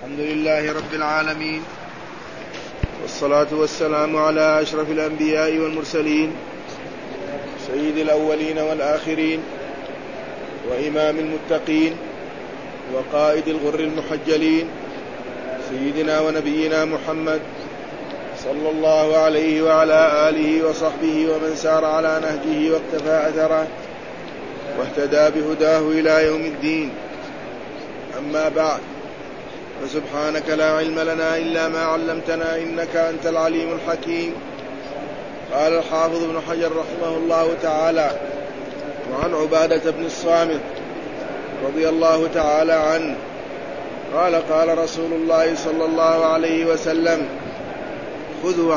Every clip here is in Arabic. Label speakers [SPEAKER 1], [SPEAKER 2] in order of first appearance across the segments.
[SPEAKER 1] الحمد لله رب العالمين، والصلاة والسلام على أشرف الأنبياء والمرسلين، سيد الأولين والآخرين، وإمام المتقين، وقائد الغر المحجلين، سيدنا ونبينا محمد صلى الله عليه وعلى آله وصحبه ومن سار على نهجه واقتفى أثره واهتدى بهداه إلى يوم الدين. أما بعد، فسبحانك لا علم لنا إلا ما علمتنا إنك أنت العليم الحكيم. قال الحافظ ابن حجر رحمه الله تعالى: وعن عبادة بن الصامت رضي الله تعالى عنه قال: قال رسول الله صلى الله عليه وسلم: خذوا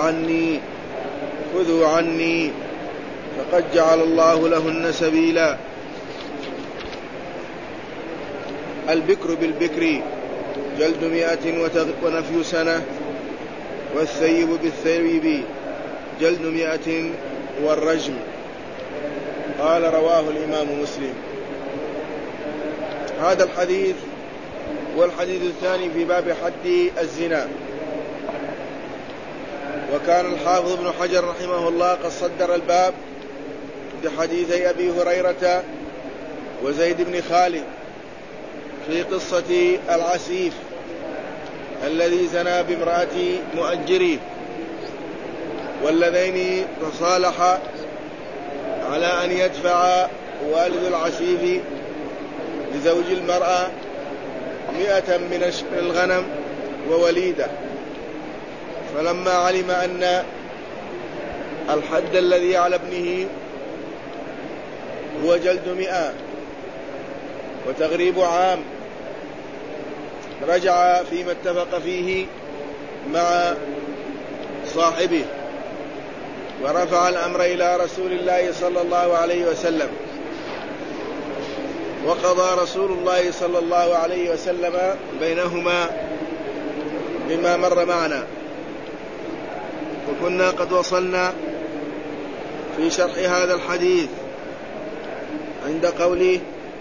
[SPEAKER 1] عني فقد جعل الله لهن سبيلا. البكر بالبكر جلد 100 ونفي سنة، والثيب بالثيب جلد 100 والرجم. قال: رواه الإمام مسلم. هذا الحديث والحديث الثاني في باب حد الزنا. وكان الحافظ ابن حجر رحمه الله قد صدر الباب بحديثي أبي هريرة وزيد بن خالد في قصة العسيف الذي زنى بامرأة مؤجره، والذين تصالحا على أن يدفع والد العسيف لزوج المرأة 100 من الغنم ووليدة. فلما علم أن الحد الذي على ابنه هو جلد 100 وتغريب عام، رجع فيما اتفق فيه مع صاحبه ورفع الأمر إلى رسول الله صلى الله عليه وسلم، وقضى رسول الله صلى الله عليه وسلم بينهما بما مر معنا. وكنا قد وصلنا في شرح هذا الحديث عند قوله: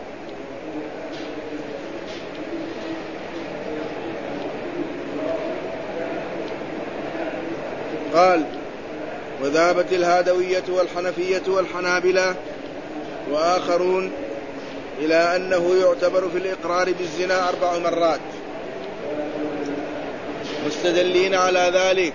[SPEAKER 1] قال: وذهبت الهادوية والحنفية والحنابلة وآخرون إلى أنه يعتبر في الإقرار بالزنا 4 مرات، مستدلين على ذلك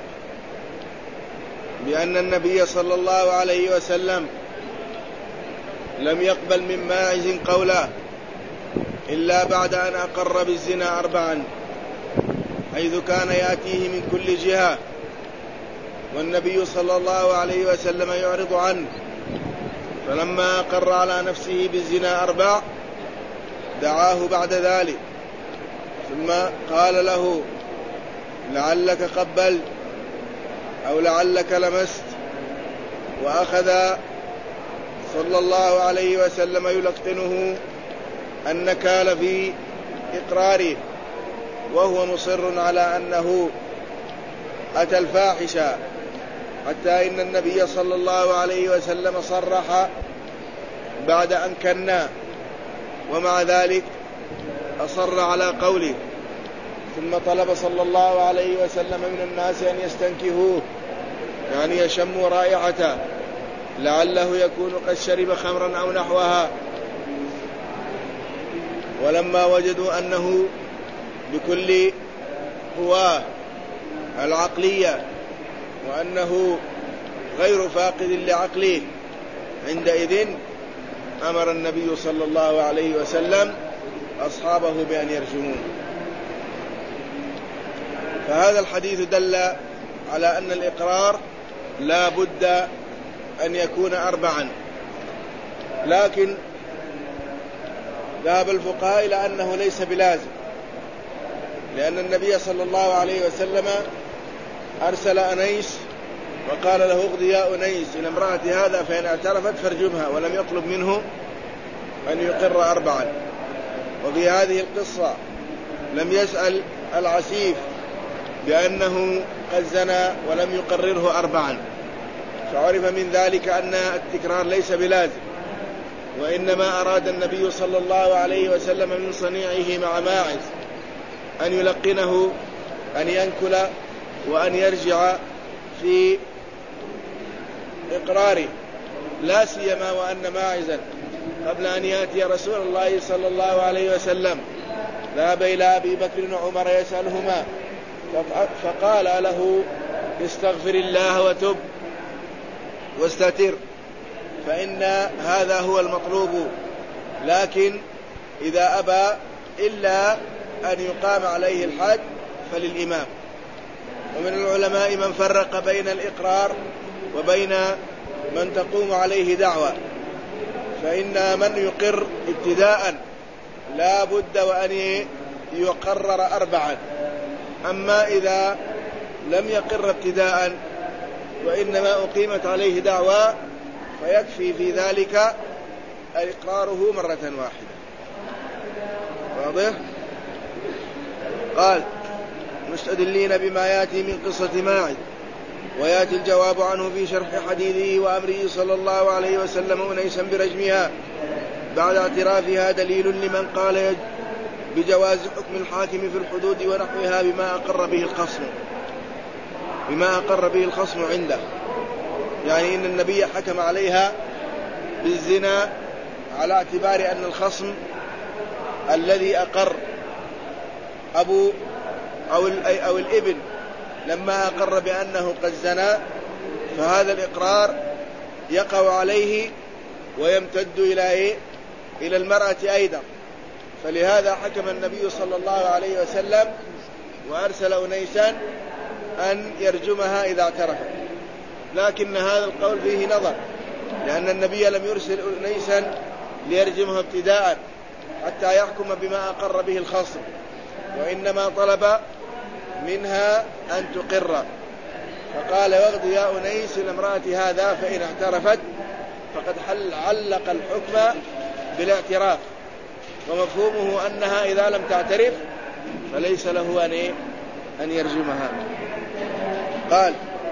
[SPEAKER 1] بأن النبي صلى الله عليه وسلم لم يقبل من ماعز قوله إلا بعد أن أقر بالزنا 4، حيث كان يأتيه من كل جهة والنبي صلى الله عليه وسلم يعرض عنه. فلما أقر على نفسه بالزنا 4 دعاه بعد ذلك، ثم قال له: لعلك قبلت أو لعلك لمست، وأخذ صلى الله عليه وسلم يلقنه النكال في إقراره، وهو مصر على أنه أتى الفاحشة، حتى إن النبي صلى الله عليه وسلم صرح بعد أن كنا، ومع ذلك أصر على قوله. ثم طلب صلى الله عليه وسلم من الناس أن يستنكهوه، يعني يشموا رائحته، لعله يكون قد شرب خمرا أو نحوها. ولما وجدوا أنه بكل قواه العقلية وأنه غير فاقد لعقله، عندئذ أمر النبي صلى الله عليه وسلم أصحابه بأن يرجموه. فهذا الحديث دل على أن الإقرار لا بد أن يكون 4، لكن ذهب الفقهاء إلى أنه ليس بلازم، لأن النبي صلى الله عليه وسلم أرسل أنيس وقال له: اغض يا أنيس إلى امرأة هذا فإن اعترفت فارجمها، ولم يطلب منه أن يقر 4. وفي هذه القصة لم يسأل العسيف بأنه قد زنى ولم يقرره 4، فعرف من ذلك أن التكرار ليس بلازم، وإنما أراد النبي صلى الله عليه وسلم من صنيعه مع ماعز أن يلقنه أن ينكل وأن يرجع في إقراره، لا سيما وأن ماعزا قبل أن يأتي رسول الله صلى الله عليه وسلم ذهب إلى أبي بكر وعمر يسألهما، فقال له استغفر الله وتب واستتر، فإن هذا هو المطلوب، لكن إذا أبى إلا أن يقام عليه الحد فللإمام. ومن العلماء من فرق بين الإقرار وبين من تقوم عليه دعوة، فإن من يقر ابتداء لا بد وأن يقرر 4، أما إذا لم يقر ابتداء وإنما أقيمت عليه دعوة فيكفي في ذلك إقراره مرة واحدة. واضح؟ قال مستدلين بما يأتي من قصة ماعز، ويأتي الجواب عنه في شرح حديثه وأمره صلى الله عليه وسلم أنيسا برجمها بعد اعترافها دليل لمن قال بجواز حكم الحاكم في الحدود ونحوها بما أقر به الخصم عنده، يعني إن النبي حكم عليها بالزنا على اعتبار أن الخصم الذي أقر أبو أو الابن لما أقر بأنه قد زنا، فهذا الإقرار يقع عليه ويمتد إلى المرأة أيضا، فلهذا حكم النبي صلى الله عليه وسلم وأرسل أنيسا أن يرجمها إذا اعترفت. لكن هذا القول فيه نظر، لأن النبي لم يرسل أنيسا ليرجمها ابتداء حتى يحكم بما أقر به الخصم، وإنما طلب منها أن تقر، فقال واغد يا أنيس لامرأة هذا فإن اعترفت فقد علق الحكم بالاعتراف، ومفهومه أنها إذا لم تعترف فليس له أن يرجمها. قال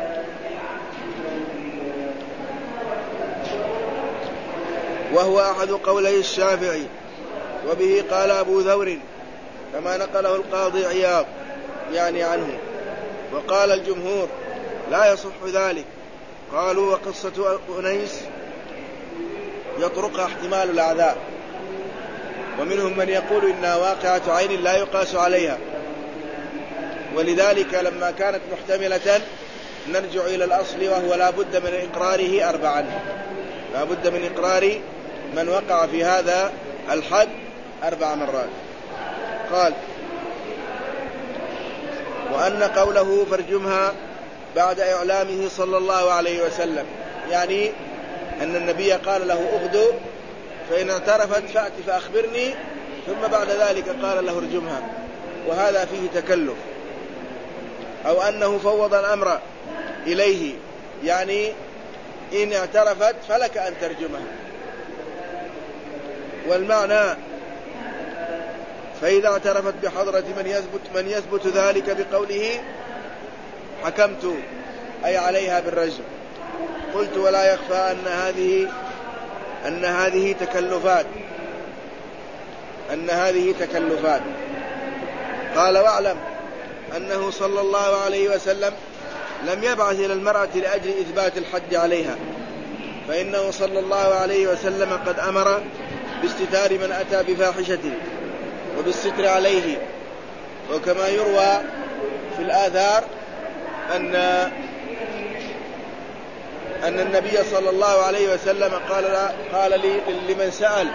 [SPEAKER 1] وهو أحد قولي الشافعي، وبه قال أبو ثور كما نقله القاضي عياض يعني عنه، وقال الجمهور لا يصح ذلك. قالوا وقصة أنيس يطرقها احتمال الأعذار، ومنهم من يقول إنها واقعة عين لا يقاس عليها، ولذلك لما كانت محتملة نرجع إلى الأصل، وهو لا بد من إقراره 4، لا بد من إقرار من وقع في هذا الحد 4 مرات. قال وأن قوله فارجمها بعد إعلامه صلى الله عليه وسلم، يعني أن النبي قال له اغدو فإن اعترفت فأت فأخبرني، ثم بعد ذلك قال له ارجمها، وهذا فيه تكلف. أو أنه فوض الأمر إليه، يعني إن اعترفت فلك أن ترجمها، والمعنى فإذا اعترفت بحضرة من يثبت ذلك بقوله حكمت أي عليها بالرجم. قلت ولا يخفى أن هذه تكلفات. قال واعلم أنه صلى الله عليه وسلم لم يبعث إلى المرأة لأجل إثبات الحد عليها، فإنه صلى الله عليه وسلم قد أمر باستتار من أتى بفاحشة وبالستر عليه. وكما يروى في الآثار أن النبي صلى الله عليه وسلم قال لمن سأل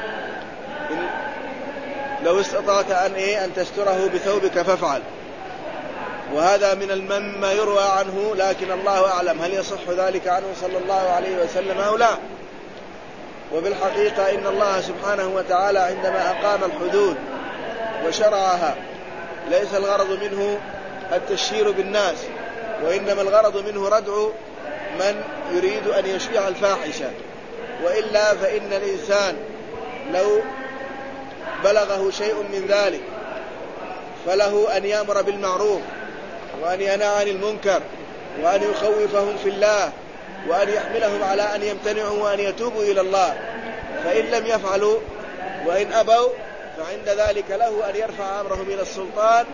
[SPEAKER 1] لو استطعت أن تستره بثوبك فافعل، وهذا من ما يروى عنه، لكن الله أعلم هل يصح ذلك عنه صلى الله عليه وسلم أو لا. وبالحقيقة إن الله سبحانه وتعالى عندما أقام الحدود وشرعها ليس الغرض منه التشهير بالناس، وإنما الغرض منه ردع من يريد أن يشيع الفاحشة، وإلا فإن الإنسان لو بلغه شيء من ذلك فله أن يأمر بالمعروف وأن ينهى عن المنكر وأن يخوفهم في الله وأن يحملهم على أن يمتنعوا وأن يتوبوا إلى الله، فإن لم يفعلوا وإن أبوا فعند ذلك له أن يرفع أمرهم إلى السلطان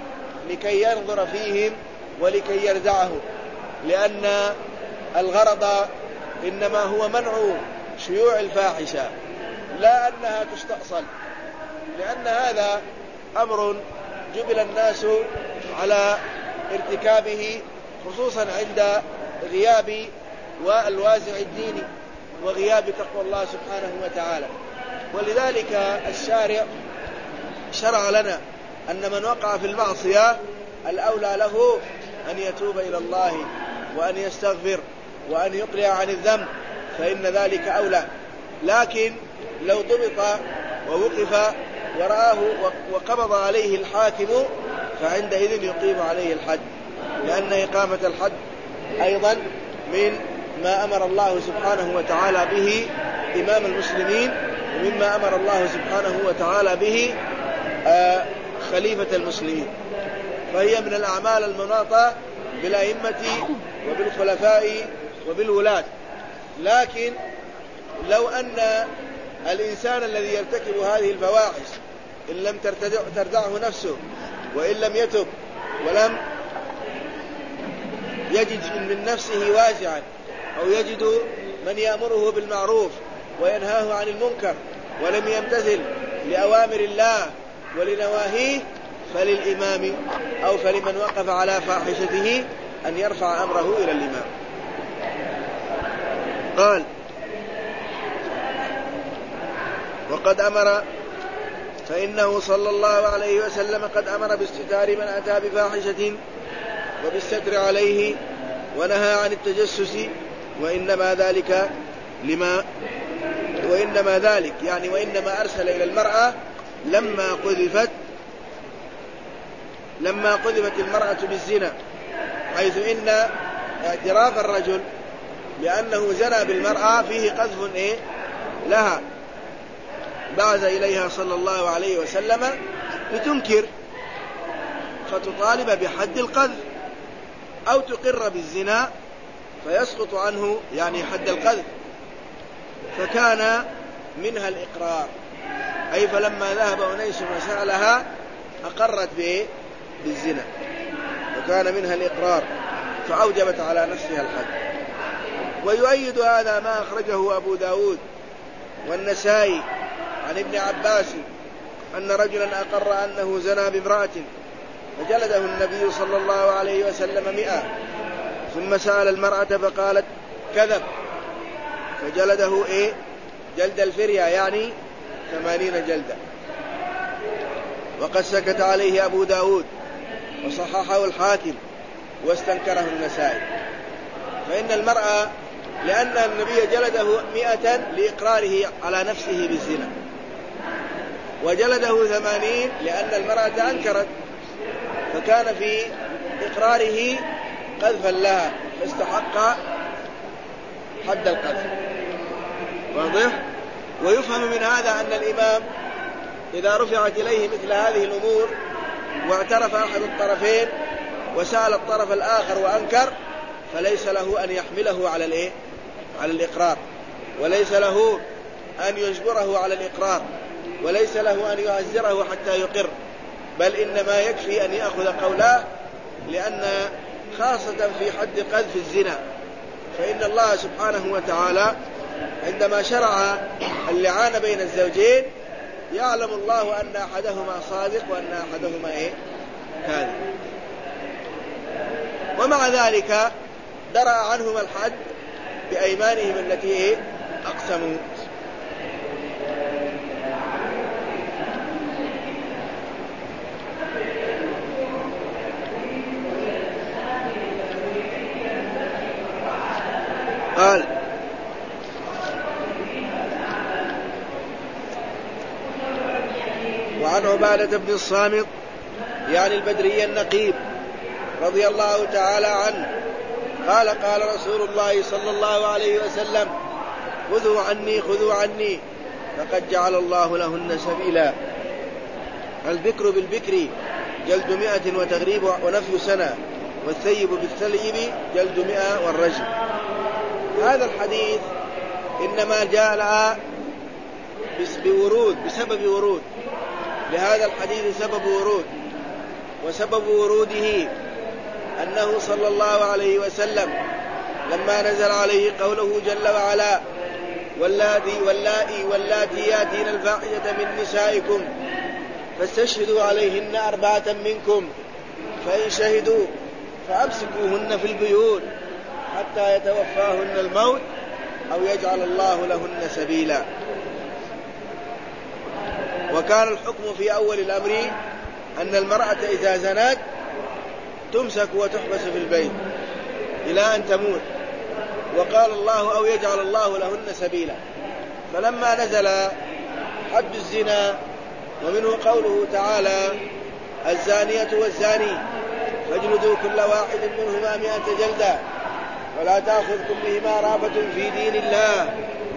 [SPEAKER 1] لكي ينظر فيهم ولكي يردعه، لأن الغرض إنما هو منع شيوع الفاحشة لا أنها تستأصل، لأن هذا أمر جبل الناس على ارتكابه، خصوصا عند غياب والوازع الديني وغياب تقوى الله سبحانه وتعالى. ولذلك الشارع شرع لنا أن من وقع في المعصية الأولى له أن يتوب إلى الله وأن يستغفر وأن يقلع عن الذنب، فإن ذلك أولى. لكن لو ضبط ووقف ورآه وقبض عليه الحاكم فعندئذ يقيم عليه الحد، لأن إقامة الحد أيضا من ما أمر الله سبحانه وتعالى به إمام المسلمين، ومما أمر الله سبحانه وتعالى به خليفة المسلمين، فهي من الأعمال المناطة بالأئمة وبالخلفاء وبالولاة. لكن لو أن الإنسان الذي يرتكب هذه الفواحش إن لم تردعه نفسه، وإن لم يتب، ولم يجد من نفسه وازعا، أو يجد من يأمره بالمعروف وينهاه عن المنكر، ولم يمتثل لأوامر الله ولنواهيه، فللإمام أو فلمن وقف على فاحشته أن يرفع أمره إلى الإمام. قال: وقد أمر، فإنه صلى الله عليه وسلم قد أمر باستتار من أتى بفاحشة وبالستر عليه، ونهى عن التجسس، وإنما أرسل إلى المرأة لما قذفت المرأة بالزنا، حيث إن اعتراف الرجل بأنه زنى بالمرأة فيه قذف لها، بعث إليها صلى الله عليه وسلم لتنكر فتطالب بحد القذف، أو تقر بالزنا فيسقط عنه يعني حد القذف، فكان منها الإقرار، أي فلما ذهب أنيس وسألها أقرت بالزنا، وكان منها الإقرار فأوجبت على نفسها الحد. ويؤيد هذا ما أخرجه أبو داود والنسائي عن ابن عباس أن رجلا أقر أنه زنى بامرأة فجلده النبي صلى الله عليه وسلم 100، ثم سأل المرأة فقالت كذب، فجلده جلد الفرية، يعني 80 جلدة. وقد سكت عليه أبو داود وصححه الحاكم واستنكره النسائي. فإن المرأة لأن النبي جلده 100 لإقراره على نفسه بالزنا، وجلده 80 لأن المرأة أنكرت، فكان في إقراره قذفا لها فاستحق حد القذف. واضح؟ ويفهم من هذا أن الإمام إذا رفعت إليه مثل هذه الأمور واعترف أحد الطرفين وسأل الطرف الآخر وأنكر، فليس له أن يحمله على الإقرار، وليس له أن يجبره على الإقرار، وليس له أن يعزره حتى يقر، بل إنما يكفي أن يأخذ قولاه، لأن خاصة في حد قذف الزنا فإن الله سبحانه وتعالى عندما شرع اللعان بين الزوجين يعلم الله أن أحدهما صادق وأن أحدهما كاذب، ومع ذلك درأ عنهما الحد بأيمانهم التي أقسموا. قال: وعن عبادة بن الصامت يعني البدري النقيب رضي الله تعالى عنه قال: قال رسول الله صلى الله عليه وسلم: خذوا عني فقد جعل الله لهن سبيلا. البكر بالبكر جلد 100 وتغريب ونفي سنة، والثيب بالثليب جلد 100 والرجم. هذا الحديث إنما جاء بسبب ورود لهذا الحديث سبب ورود، وسبب وروده أنه صلى الله عليه وسلم لما نزل عليه قوله جل وعلا واللاتي ياتين الفاحشة من نسائكم فاستشهدوا عليهن 4 منكم فإن شهدوا فأمسكوهن في البيوت حتى يتوفاهن الموت أو يجعل الله لهن سبيلا. وكان الحكم في أول الأمر أن المرأة إذا زنت تمسك وتحبس في البيت إلى أن تموت، وقال الله أو يجعل الله لهن سبيلا. فلما نزل حد الزنا ومنه قوله تعالى الزانية والزاني فاجلدوا كل واحد منهما 100 جلدة ولا تأخذكم بهما رأفة في دين الله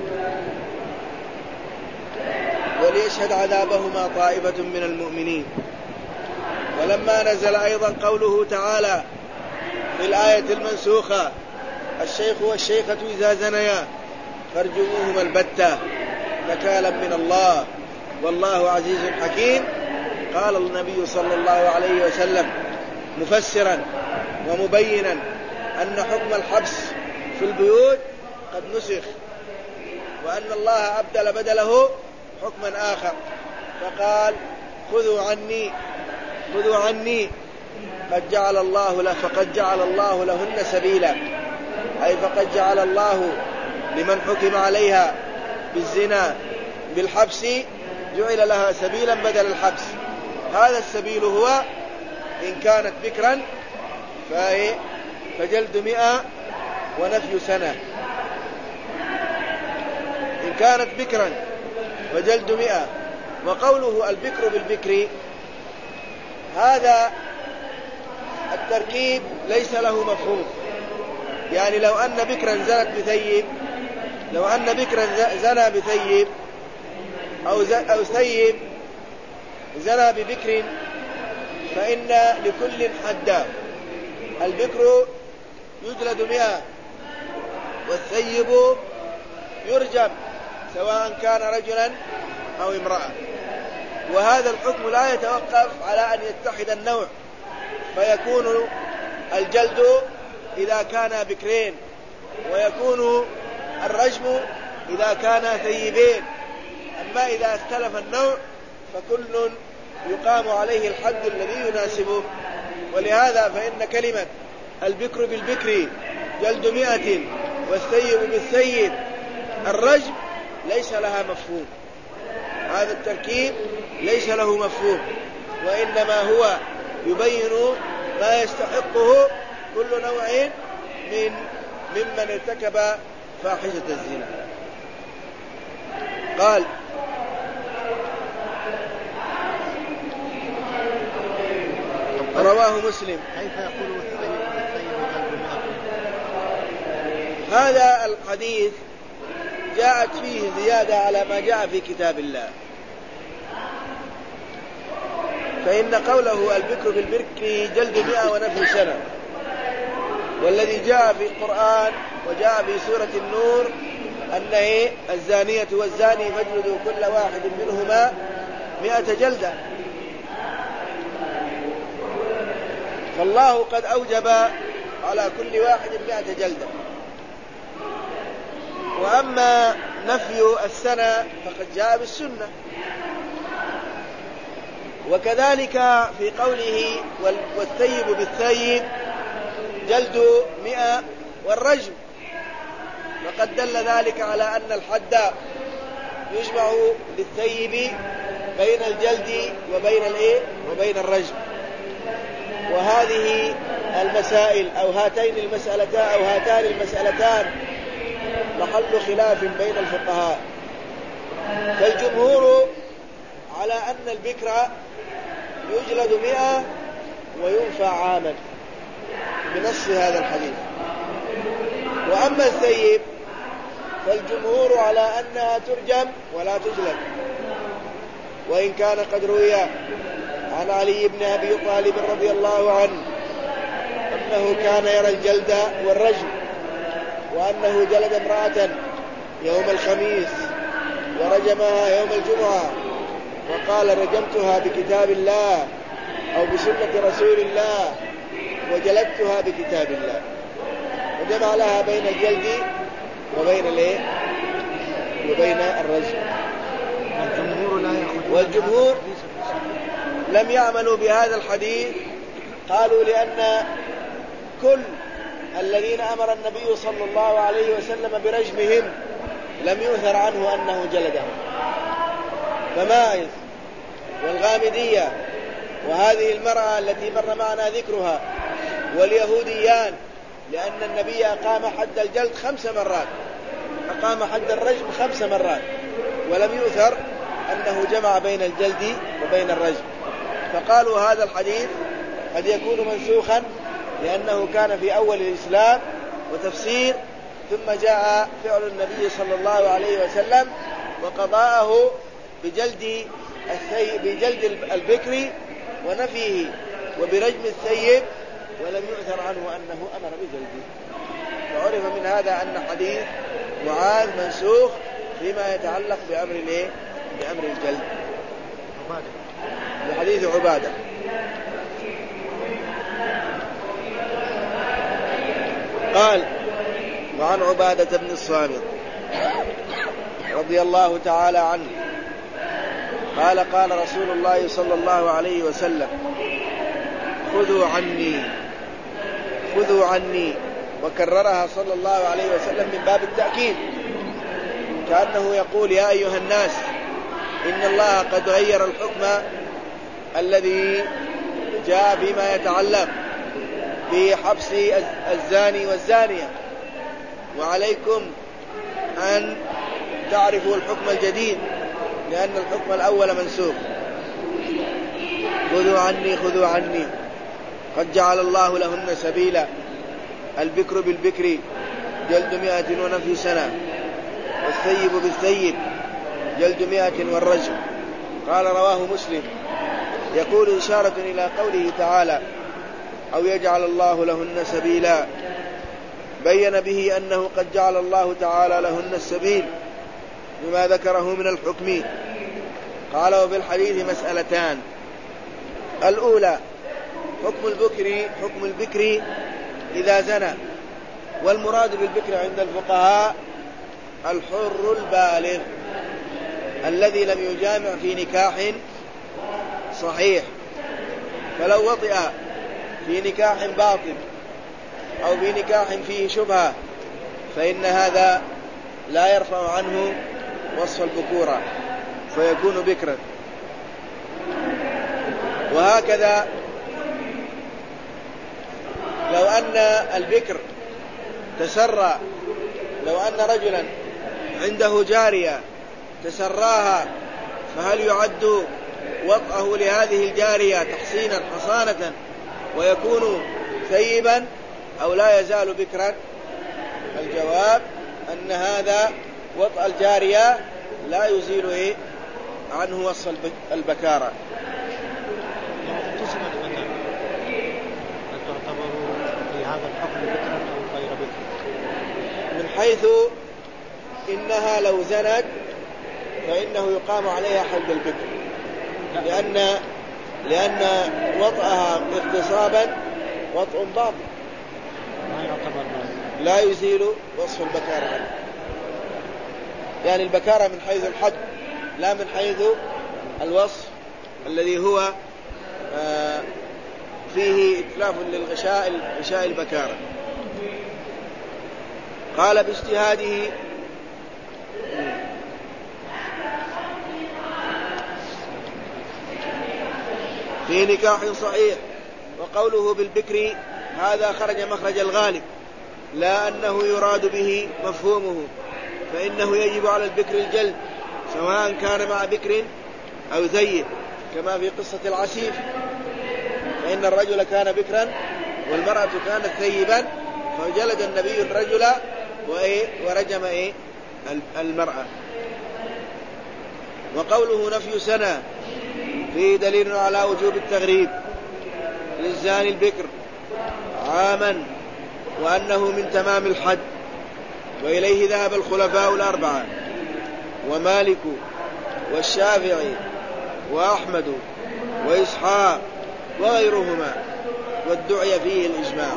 [SPEAKER 1] وليشهد عذابهما طائفة من المؤمنين. ولما نزل أيضا قوله تعالى في الآية المنسوخة الشيخ والشيخة إذا زنيا فارجموهما البتة نكالا من الله والله عزيز حكيم، قال النبي صلى الله عليه وسلم مفسرا ومبينا أن حكم الحبس في البيوت قد نسخ، وأن الله أبدل بدله حكما آخر، فقال خذوا عني فقد جعل الله لهن سبيلا، أي فقد جعل الله لمن حكم عليها بالزنا بالحبس جعل لها سبيلا بدل الحبس. هذا السبيل هو إن كانت بكرا فجلد 100 ونفي سنة، إن كانت بكرا فجلد 100. وقوله البكر بالبكر هذا التركيب ليس له مفهوم، يعني لو أن بكرا زنى بثيب أو ثيب زنى ببكر فإن لكل حدا، البكر يجلد 100 والثيب يرجم سواء كان رجلا أو امرأة. وهذا الحكم لا يتوقف على أن يتحد النوع، فيكون الجلد إذا كان بكرين ويكون الرجم إذا كان ثيبين. أما إذا اختلف النوع فكل يقام عليه الحد الذي يناسبه. ولهذا فإن كلمة البكر بالبكر جلد 100 والثيب بالثيب الرجم ليس لها مفهوم، هذا التركيب ليس له مفهوم، وإنما هو يبين ما يستحقه كل نوع ممن ارتكب فاحشة الزنا. قال رواه مسلم.
[SPEAKER 2] كيف يقول الثيب
[SPEAKER 1] هذا الحديث جاءت فيه زيادة على ما جاء في كتاب الله، فإن قوله البكر بالبكر جلد 100 ونفي سنة، والذي جاء في القرآن وجاء في سورة النور أنه الزانية والزاني فاجلدوا كل واحد منهما 100 جلدة. فالله قد أوجب على كل واحد 100 جلدة. وأما نفي السنة فقد جاء بالسنة. وكذلك في قوله والثيب بالثيب جلد 100 والرجم، وقد دل ذلك على أن الحد يجمع للثيب بين الجلد وبين الرجم. وهذه المسائل أو هاتان المسألتان محل خلاف بين الفقهاء. فالجمهور على أن البكر يجلد 100 وينفى عاما بنص هذا الحديث. وأما الثيب فالجمهور على أنها ترجم ولا تجلد، وإن كان قد روي عن علي بن أبي طالب رضي الله عنه أنه كان يرى الجلد والرجم، وأنه جلد امرأة يوم الخميس ورجمها يوم الجمعة وقال رجمتها بكتاب الله أو بسنة رسول الله وجلدتها بكتاب الله، وجمع لها بين الجلد وبين الرجم. والجمهور لم يعملوا بهذا الحديث، قالوا لأن كل الذين أمر النبي صلى الله عليه وسلم برجمهم لم يؤثر عنه أنه جلدهم، فماعز والغامدية وهذه المرأة التي مر معنا ذكرها واليهوديان، لأن النبي أقام حد الجلد 5 مرات، أقام حد الرجم 5 مرات، ولم يؤثر أنه جمع بين الجلد وبين الرجم، فقالوا هذا الحديث قد يكون منسوخا لأنه كان في أول الإسلام وتفسير، ثم جاء فعل النبي صلى الله عليه وسلم وقضاءه بجلد البكر ونفيه وبرجم الثيب، ولم يؤثر عنه أنه أمر بجلده. فعرف من هذا أن حديث معاذ منسوخ فيما يتعلق بأمر الجلد، بحديث عبادة. قال: وعن عبادة بن الصامت رضي الله تعالى عنه قال: قال رسول الله صلى الله عليه وسلم: خذوا عني، وكررها صلى الله عليه وسلم من باب التأكيد، كأنه يقول: يا أيها الناس، إن الله قد غير الحكم الذي جاء فيما يتعلق بحبس الزاني والزانية، وعليكم أن تعرفوا الحكم الجديد لأن الحكم الأول منسوخ. خذوا عني قد جعل الله لهن سبيلا، البكر بالبكر جلد 100 ونفي سنة، والثيب بالثيب جلد 100 والرجم. قال: رواه مسلم. يقول إشارة إلى قوله تعالى: أو يجعل الله لهن سبيلا، بين به أنه قد جعل الله تعالى لهن السبيل بما ذكره من الحكم. قال: وفي الحديث مسألتان: الأولى حكم البكر إذا زنى، والمراد بالبكر عند الفقهاء الحر البالغ الذي لم يجامع في نكاح صحيح، فلو وطئ في نكاح باطل أو في نكاح فيه شبهة فإن هذا لا يرفع عنه وصف البكورة فيكون بكرا. وهكذا لو أن البكر تسرى، لو أن رجلا عنده جارية تسراها، فهل يعد وطأه لهذه الجارية تحصينا حصانة ويكون ثيبا أو لا يزال بكرا؟ الجواب أن هذا وطأ الجارية لا يزيل عنه وصف البكارة. من حيث إنها لو زنت فإنه يقام عليها حد البكر، لأن وطئها اغتصابا وطء باطل لا يزيل وصف البكارة عنه، يعني البكارة من حيث الحد لا من حيث الوصف الذي هو فيه إتلاف للغشاء البكارة. قال: باجتهاده في نكاح صحيح. وقوله بالبكر هذا خرج مخرج الغالب، لا أنه يراد به مفهومه، فإنه يجب على البكر الجلد سواء كان مع بكر أو ثيب، كما في قصة العسيف، فإن الرجل كان بكرا والمرأة كانت ثيبا، فجلد النبي الرجل ورجم المرأة. وقوله نفي سنة فيه دليل على وجوب التغريب للزاني البكر عاما، وأنه من تمام الحد، وإليه ذهب الخلفاء الأربعة ومالك والشافعي وأحمد وإسحاق وغيرهما، وادعي فيه الإجماع.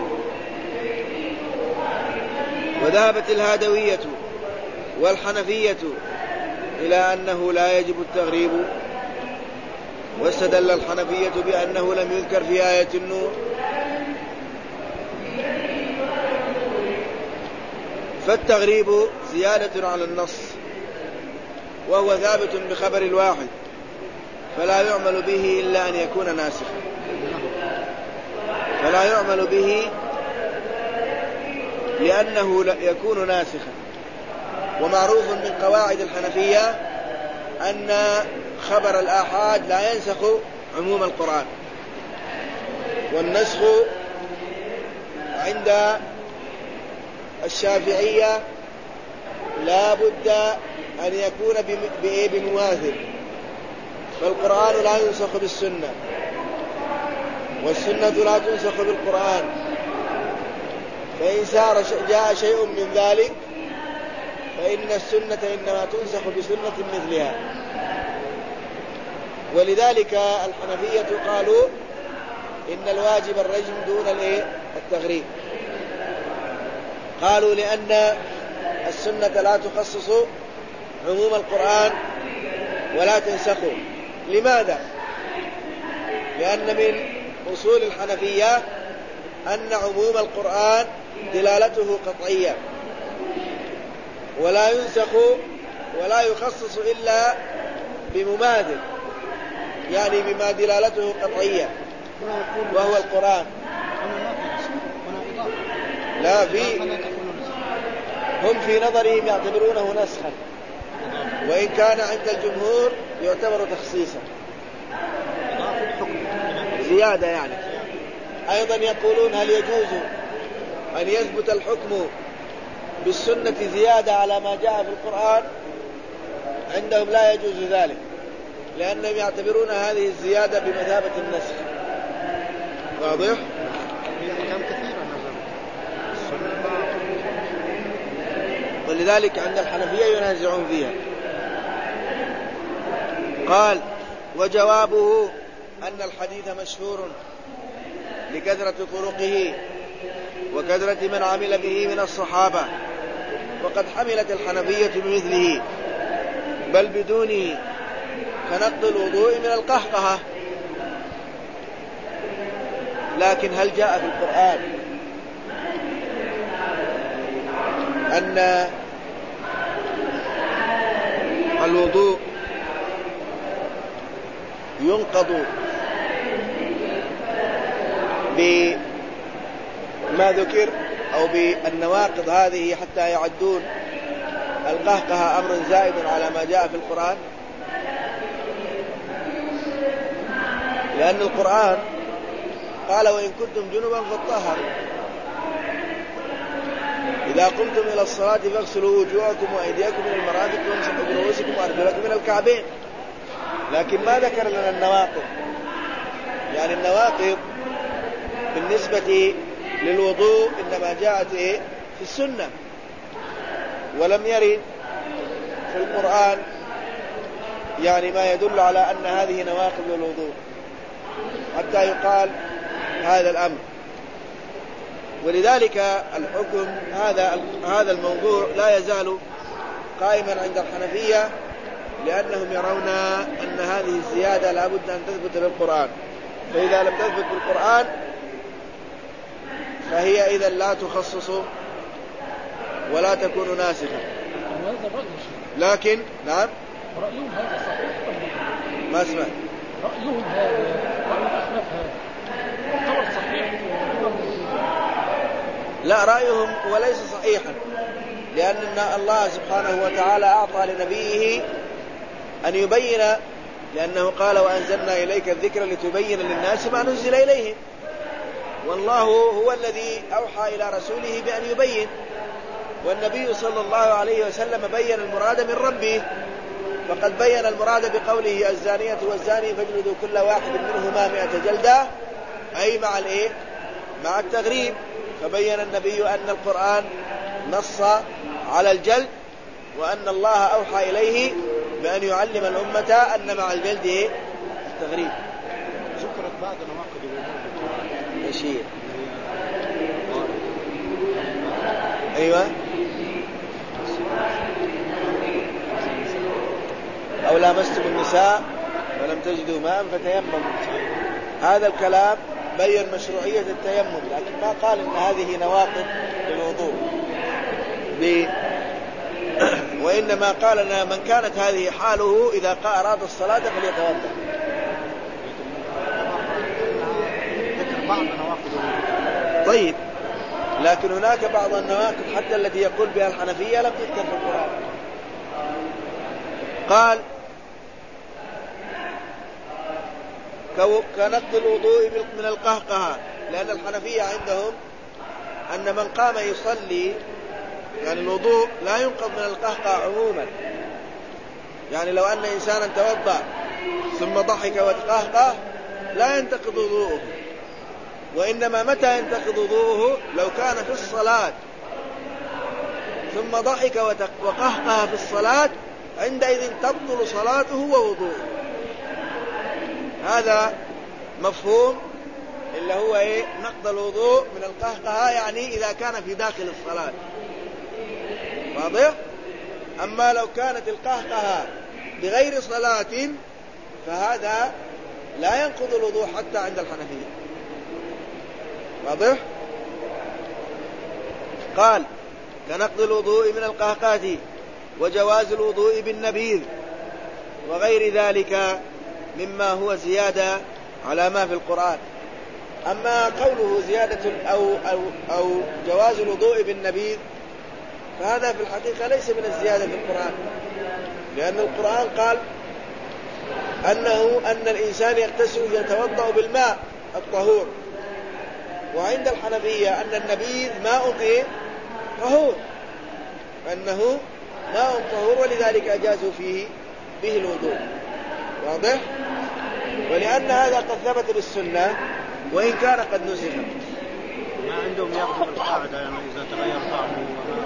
[SPEAKER 1] وذهبت الهادوية والحنفية إلى أنه لا يجب التغريب، واستدل الحنفية بأنه لم يذكر في آية النور، فالتغريب زيادة على النص، وهو ثابت بخبر الواحد، فلا يعمل به إلا أن يكون ناسخا. فلا يعمل به لأنه يكون ناسخا. ومعروف من قواعد الحنفية أن خبر الآحاد لا ينسخ عموم القرآن، والنسخ عند الشافعية لا بد أن يكون بمماثل، فالقرآن لا ينسخ بالسنة، والسنة لا تنسخ بالقرآن، فإن جاء شيء من ذلك فإن السنة إنما تنسخ بسنة مثلها. ولذلك الحنفية قالوا إن الواجب الرجم دون التغريب. قالوا لأن السنة لا تخصص عموم القرآن ولا تنسخه. لماذا؟ لأن من أصول الحنفية أن عموم القرآن دلالته قطعية، ولا ينسخ ولا يخصص إلا بمماثل، يعني بما دلالته قطعية وهو القرآن. لا، هم في نظرهم يعتبرونه نسخا، وإن كان عند الجمهور يعتبر تخصيصا زيادة. يعني أيضا يقولون هل يجوز أن يثبت الحكم بالسنة زيادة على ما جاء في القرآن؟ عندهم لا يجوز ذلك، لأنهم يعتبرون هذه الزيادة بمثابة النسخ. واضح؟ ولذلك عند الحنفية ينازعون فيها. قال: وجوابه أن الحديث مشهور لكثرة طرقه وكثرة من عمل به من الصحابة، وقد حملت الحنفية بمثله بل بدونه، كنقض الوضوء من القهقهة. لكن هل جاء في القرآن أن الوضوء ينقض بما ذكر أو بالنواقض هذه حتى يعدون القهقهة أمر زائد على ما جاء في القرآن؟ لأن القرآن قال: وإن كنتم جنبا فاطهروا، إذا قمتم إلى الصلاة فاغسلوا وجوهكم وأيديكم إلى المرافق وامسحوا برؤوسكم وأرجلكم إلى الكعبين. لكن ما ذكر لنا النواقض، يعني النواقض بالنسبة للوضوء إنما جاءت في السنة، ولم يرد في القرآن يعني ما يدل على أن هذه نواقض الوضوء حتى يقال هذا الأمر. ولذلك الحكم هذا الموضوع لا يزال قائما عند الحنفية، لأنهم يرون أن هذه الزيادة لا بد أن تثبت بالقرآن، فإذا لم تثبت بالقرآن فهي إذا لا تخصص ولا تكون ناسخة. لكن نعم،
[SPEAKER 2] رأيهم هذا صحيح؟
[SPEAKER 1] ما اسمع
[SPEAKER 2] رأيهم هذا، رأي الأحناف هذا يعتبر صحيح؟
[SPEAKER 1] لا، رأيهم وليس صحيحا، لأن الله سبحانه وتعالى أعطى لنبيه أن يبين، لأنه قال: وأنزلنا إليك الذكر لتبين للناس ما نزل إليهم. والله هو الذي أوحى إلى رسوله بأن يبين، والنبي صلى الله عليه وسلم بين المراد من ربه، فقد بين المراد بقوله: الزانية والزاني فاجلدوا كل واحد منهما 100 جلدة، أي مع التغريب. فبين النبي أن القرآن نص على الجلد، وأن الله أوحى إليه بأن يعلم الأمة أن مع الجلد التغريب.
[SPEAKER 2] ذكرت بعض نواقض الوضوء
[SPEAKER 1] يشير. أيوة. أو لامستم النساء ولم تجدوا ماء فتيمموا. هذا الكلام بين مشروعية التيمم، لكن ما قال إن هذه نواقض للوضوء، وإنما قال أن من كانت هذه حاله إذا أراد الصلاة فليتوضأ. طيب، لكن هناك بعض النواقض حتى التي يقول بها الحنفية لم تذكر في القرآن. قال كنقض الوضوء من القهقهة، لأن الحنفية عندهم أن من قام يصلي يعني الوضوء لا ينقض من القهقهة عموما. يعني لو أن إنسانا توضأ ثم ضحك وتقهقه لا ينتقض وضوءه، وإنما متى ينتقض وضوءه لو كان في الصلاة ثم ضحك وقهقه في الصلاة، عندئذ تبطل صلاته ووضوءه. هذا مفهوم اللي هو نقض الوضوء من القهقهة، يعني إذا كان في داخل الصلاة. واضح؟ أما لو كانت القهقهة بغير صلاة فهذا لا ينقض الوضوء حتى عند الحنفية. واضح؟ قال كنقض الوضوء من القهقهة وجواز الوضوء بالنبيذ وغير ذلك مما هو زيادة على ما في القرآن. أما قوله زيادة أو جواز الوضوء بالنبيذ فهذا في الحقيقة ليس من الزيادة في القرآن، لأن القرآن قال أن الإنسان يغتسل يتوضأ بالماء الطهور، وعند الحنفية أن النبيذ ماء طهور، أنه ماء طهور، ولذلك أجازوا فيه به الوضوء. واضح؟ ولأن هذا قد ثبت بالسنة وإن كان قد نسخ.
[SPEAKER 2] ما عندهم يأخذ القاعدة يعني إذا تغير طعمه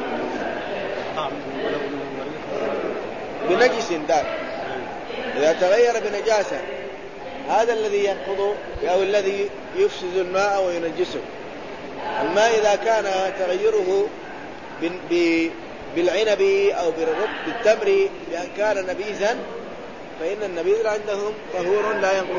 [SPEAKER 1] بنجس ذاك، إذا تغير بنجاسة هذا الذي ينقض أو الذي يفسد الماء وينجسه. الماء إذا كان تغيره بالعنب أو بالتمر بأن كان نبيذا فإن النبيذ عندهم طهور لا ينقض،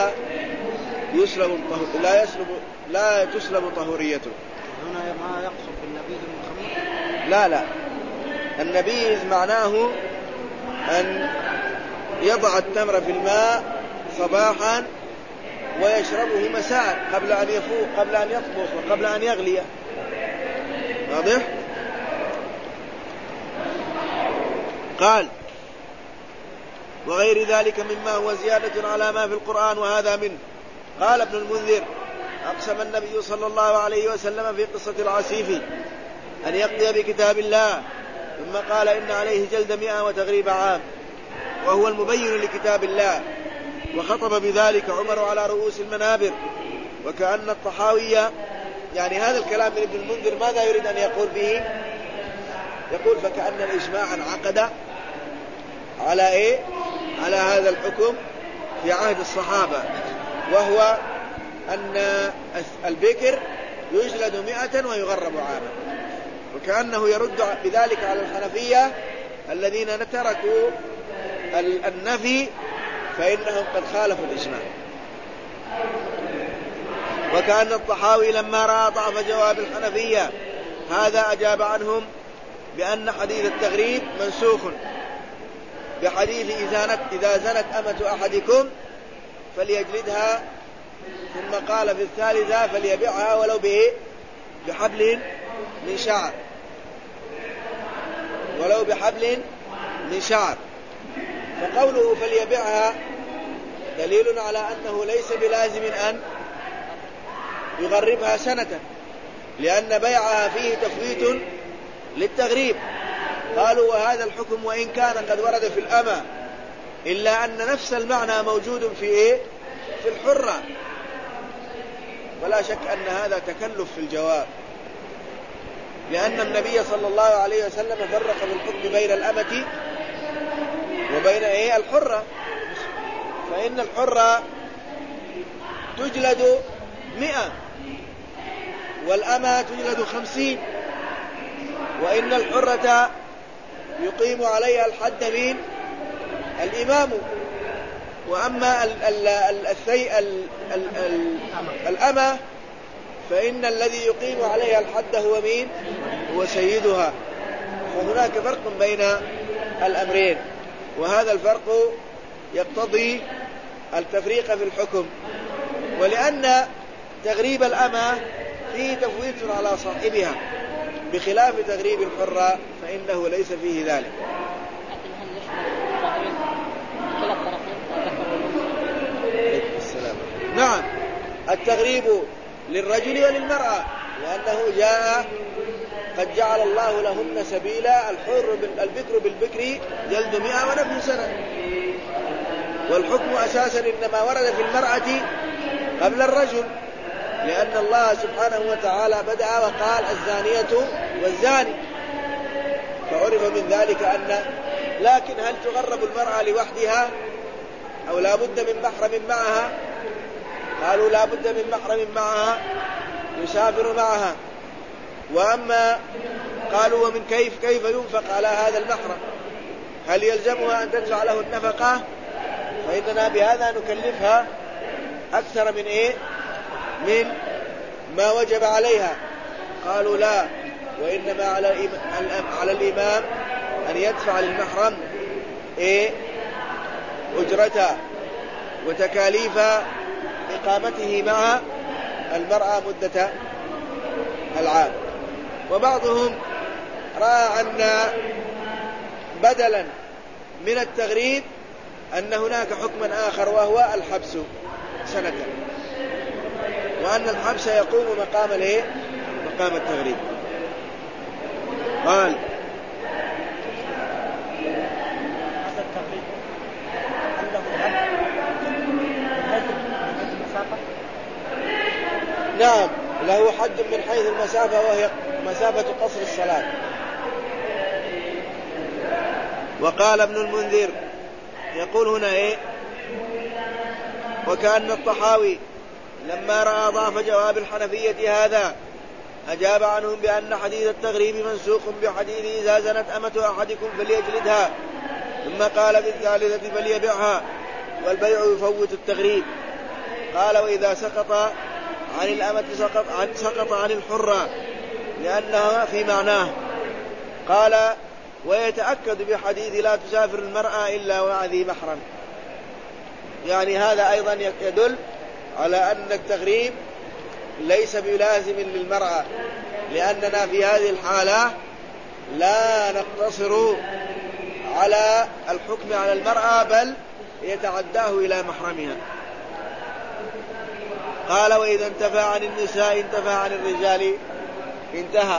[SPEAKER 1] لا تسلب طهوريته.
[SPEAKER 2] هنا ما يقصد بالنبيذ الخمر؟
[SPEAKER 1] لا، النبيذ معناه أن يضع التمر في الماء صباحا ويشربه مساء قبل أن يفوق، قبل أن يطبخ وقبل أن يغلي. واضح؟ قال وغير ذلك مما هو زيادة على ما في القرآن وهذا منه. قال ابن المنذر أقسم النبي صلى الله عليه وسلم في قصة العسيف أن يقضي بكتاب الله، ثم قال إن عليه جلد 100 وتغريب عام، وهو المبين لكتاب الله، وخطب بذلك عمر على رؤوس المنابر. وكأن الطحاوية يعني هذا الكلام من ابن المنذر ماذا يريد أن يقول به؟ يقول فكأن الإجماع انعقد على على هذا الحكم في عهد الصحابة، وهو أن البكر يجلد 100 ويغرب عاما. وكأنه يرد بذلك على الحنفية الذين تركوا النفي فإنهم قد خالفوا الإجماع. وكأن الطحاوي لما رأى ضعف جواب الحنفية هذا أجاب عنهم بأن حديث التغريب منسوخ بحديث إذا زنت أمة أحدكم فليجلدها، ثم قال في الثالثة فليبيعها ولو بحبل من شعر، ولو بحبل من شعر. فقوله فليبيعها دليل على أنه ليس بلازم أن يغربها سنة، لأن بيعها فيه تفويت للتغريب. قالوا وهذا الحكم وإن كان قد ورد في الأمة إلا أن نفس المعنى موجود في الحرة، ولا شك أن هذا تكلف في الجواب، لأن النبي صلى الله عليه وسلم فرق بالحكم بين الأمة وبين الحرة، فإن الحرة تجلد 100 والأمة تجلد 50. وإن الحرة يقيم عليها الحد من الإمام. وأما الأمة فإن الذي يقيم عليها الحد هو مين؟ هو سيدها. فهناك فرق بين الأمرين، وهذا الفرق يقتضي التفريق في الحكم. ولأن تغريب الأمة فيه تفويت على صاحبها بخلاف تغريب الحرة فإنه ليس فيه ذلك. نعم، التغريب للرجل وللمرأة، لأنه جاء قد جعل الله لهن سبيلا، البكر بالبكر جلد 100 ونفي سنة. والحكم أساسا إنما ورد في المرأة قبل الرجل، لأن الله سبحانه وتعالى بدأ وقال الزانية والزاني، فعرف من ذلك أن. لكن هل تغرب المرأة لوحدها أو لا بد من محرم معها؟ قالوا لا بد من محرم معها يسافر معها. وأما قالوا ومن كيف ينفق على هذا المحرم؟ هل يلزمها أن تدفع له النفقة؟ فإننا بهذا نكلفها أكثر من من ما وجب عليها. قالوا لا، وإنما على الإمام أن يدفع للمحرم أجرته وتكاليف إقامته مع المرأة مدة العام. وبعضهم رأى أن بدلا من التغريب أن هناك حكما آخر وهو الحبس سنة، وأن الحبس يقوم مقام التغريب. قال
[SPEAKER 2] هذا التغريب
[SPEAKER 1] نعم له حد من حيث المسافة، وهي مسافة قصر الصلاة. وقال ابن المنذر يقول هنا وكأن الطحاوي لما رأى ضعف جواب الحنفية هذا أجاب عنهم بأن حديث التغريب منسوخ بحديث إذا زنت أمة أحدكم فليجلدها، ثم قال في الثالثة فليبيعها، والبيع يفوت التغريب. قال وإذا سقط عن الأمة سقط عن الحرة لأنها في معناه. قال ويتأكد بحديث لا تسافر المرأة إلا مع ذي محرم. يعني هذا أيضا يدل على أن التغريب ليس بلازم للمرأة، لأننا في هذه الحالة لا نقتصر على الحكم على المرأة بل يتعداه إلى محرمها. قال وإذا انتفى عن النساء انتفى عن الرجال انتهى.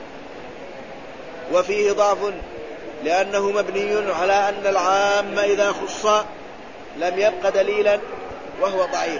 [SPEAKER 1] وفيه ضعف لأنه مبني على أن العام إذا خص لم يبق دليلا وهو ضعيف.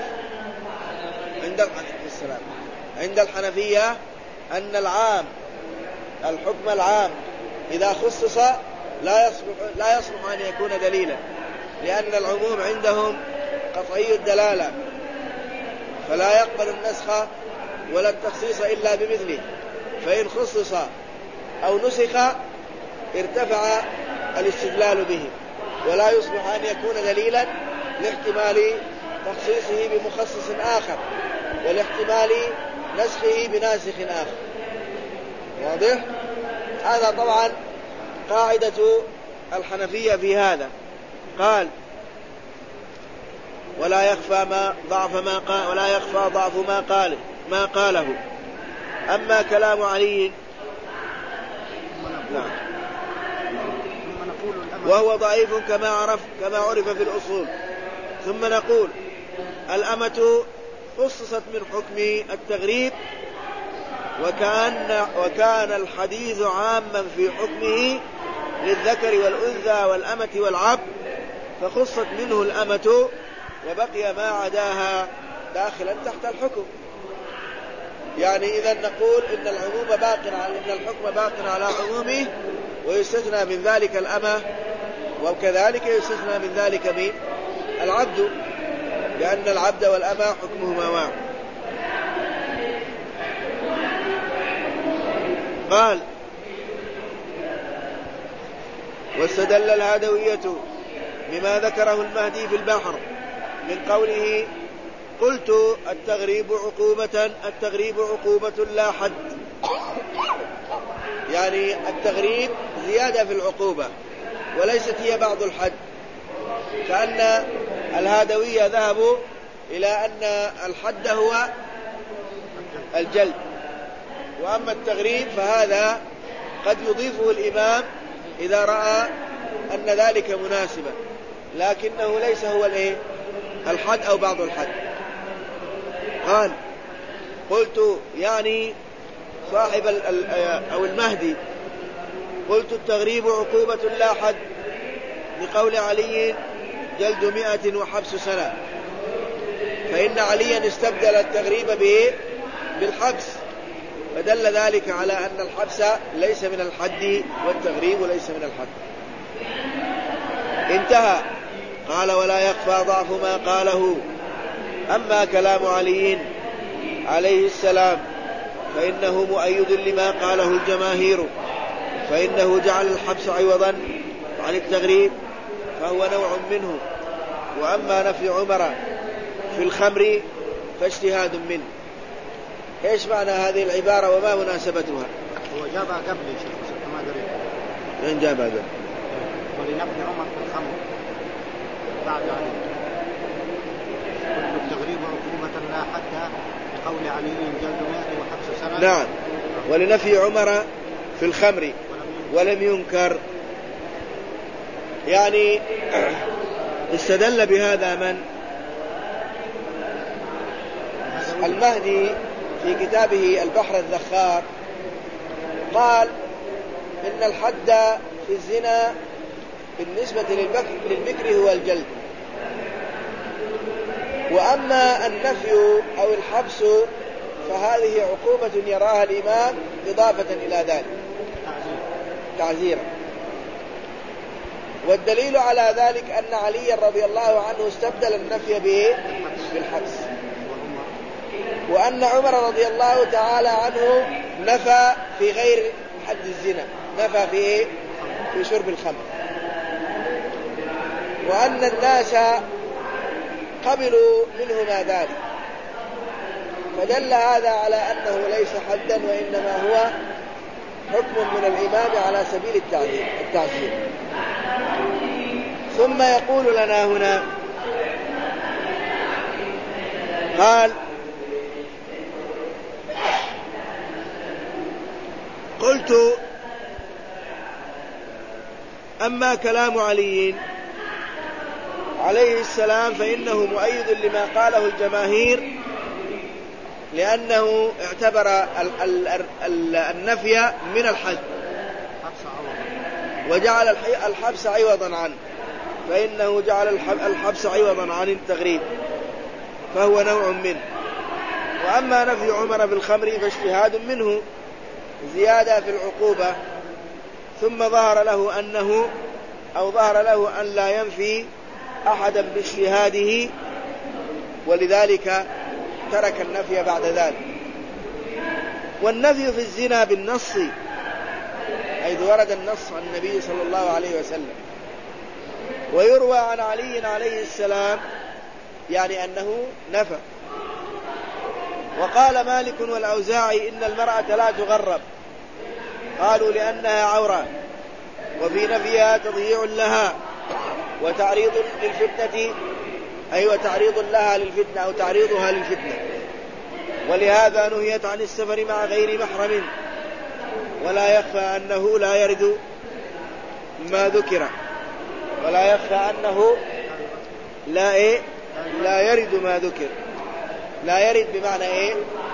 [SPEAKER 1] عند الحنفية أن الحكم العام إذا خصص لا يصلح أن يكون دليلا، لأن العموم عندهم قطعي الدلالة، فلا يقبل النسخ ولا التخصيص إلا بمثله، فإن خصص أو نسخ ارتفع الاستدلال به، ولا يصلح أن يكون دليلا لاحتمال تخصيصه بمخصص آخر ولاحتمال نسخه بناسخ آخر. واضح؟ هذا طبعا قاعدة الحنفية في هذا. قال ولا يخفى ضعف ما قاله. أما كلام علي وهو ضعيف كما عرف في الأصول. ثم نقول الأمة خصصت من حكم التغريب، وكان الحديث عاما في حكمه للذكر والأنثى والأمة والعبد، فخصت منه الأمة وبقي ما عداها داخلا تحت الحكم. يعني إذا نقول إن الحكم باق على عمومه، ويستثنى من ذلك الأمة، وكذلك يستثنى من ذلك العبد، لأن العبد والأمة حكمهما واحد. قال: واستدل الهادوية بما ذكره المهدي في البحر من قوله: قلت التغريب عقوبة لا حد، يعني التغريب زيادة في العقوبة وليست هي بعض الحد، كأن الهادوية ذهبوا إلى أن الحد هو الجلد، وأما التغريب فهذا قد يضيفه الإمام إذا رأى أن ذلك مناسبا، لكنه ليس هو الحد أو بعض الحد. قال: قلت، يعني صاحب أو المهدي، قلت التغريب عقوبة لا حد، لقول علي: جلد 100 وحبس سنة، فإن عليا استبدل التغريب بالحبس، فدل ذلك على أن الحبس ليس من الحد والتغريب ليس من الحد. انتهى. قال: ولا يخفى ضعف ما قاله. أما كلام علي عليه السلام فإنه مؤيد لما قاله الجماهير، فإنه جعل الحبس عوضا عن التغريب فهو نوع منه. وأما نفي عمر في الخمر فاجتهاد منه. إيش معنى هذه العبارة وما مناسبتها؟
[SPEAKER 2] هو جابها قبل شيخ ما قريب.
[SPEAKER 1] من جابها قبل؟
[SPEAKER 2] ولنفي عمر في الخمر بعد علي. التغريب عقوبة لا حد، لقول علي: جلد 100 وحبس سنة.
[SPEAKER 1] نعم. ولنفي عمر في الخمر ولم ينكر، يعني استدل بهذا من؟ المهدي في كتابه البحر الذخار قال إن الحد في الزنا بالنسبة للبكر هو الجلد، وأما النفي أو الحبس فهذه عقوبة يراها الإمام إضافة إلى ذلك تعزيرا. والدليل على ذلك أن علي رضي الله عنه استبدل النفي بالحبس، وأن عمر رضي الله تعالى عنه نفى في غير حد الزنا، نفى في شرب الخمر، وأن الناس قبلوا منهما ذلك، فدل هذا على أنه ليس حدا وإنما هو حكم من الإمام على سبيل التعزير. ثم يقول لنا هنا، قال: قلت أما كلام علي عليه السلام فإنه مؤيد لما قاله الجماهير، لأنه اعتبر النفي من الحد وجعل الحبس عوضا عنه، فإنه جعل الحبس عوضا عن التغريب فهو نوع منه. وأما نفي عمر بالخمر فاجتهاد منه، زيادة في العقوبة، ثم ظهر له أن لا ينفي أحدا باجتهاده، ولذلك ترك النفي بعد ذلك. والنفي في الزنا بالنص، حيث ورد النص عن النبي صلى الله عليه وسلم. ويروى عن علي عليه السلام يعني أنه نفى. وقال مالك والأوزاعي إن المرأة لا تغرب، قالوا لأنها عورة، وفي نفيها تضييع لها وتعريض للفتنة، أي وتعريض لها للفتنة أو تعريضها للفتنة، ولهذا نهيت عن السفر مع غير محرم. ولا يخفى أنه لا يرد ما ذكر، ولا يخفى أنه لا يرد ما ذكر. لا يرد بمعنى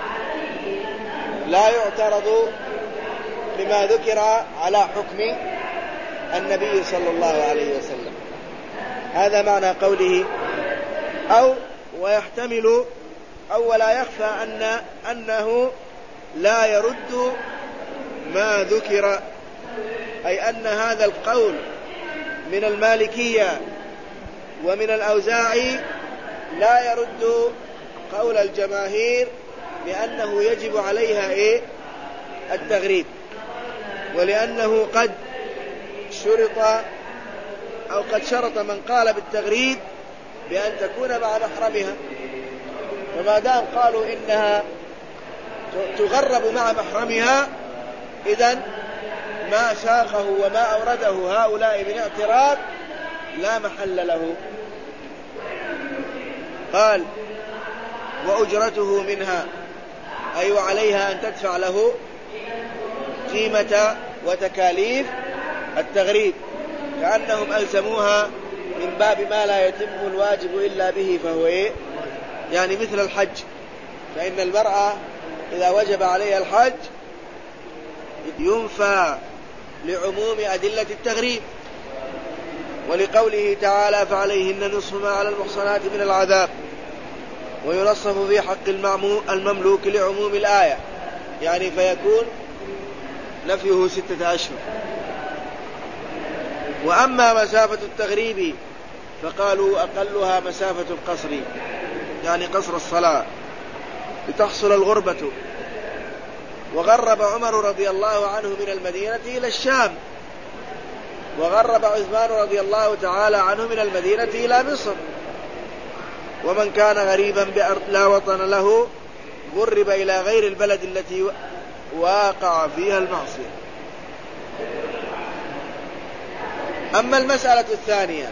[SPEAKER 1] لا يعترض بما ذكر على حكم النبي صلى الله عليه وسلم. هذا معنى قوله. أو ويحتمل أو ولا يخفى أنه لا يرد ما ذكر، أي أن هذا القول من المالكية ومن الأوزاعي لا يرد قول الجماهير بأنه يجب عليها التغريب، ولأنه قد شرط أو قد شرط من قال بالتغريب بأن تكون مع محرمها، فما دام قالوا إنها تغرب مع محرمها إذن ما ساقه وما أورده هؤلاء من اعتراض لا محل له. قال وأجرته منها، أي وعليها أن تدفع له قيمة وتكاليف التغريب، كأنهم ألزموها من باب ما لا يتم الواجب إلا به، فهو يعني مثل الحج، فإن المرأة إذا وجب عليها الحج ينفى لعموم أدلة التغريب، ولقوله تعالى فعليهن نصف ما على المحصنات من العذاب، وينصف في حق المملوك لعموم الآية، يعني فيكون نفيه 6 أشهر. وأما مسافة التغريب فقالوا أقلها مسافة القصر، يعني قصر الصلاة لتحصل الغربة. وغرب عمر رضي الله عنه من المدينة إلى الشام، وغرب عثمان رضي الله تعالى عنه من المدينة إلى مصر. ومن كان غريبا بأرض لا وطن له غرب إلى غير البلد التي واقع فيها المعصية. أما المسألة الثانية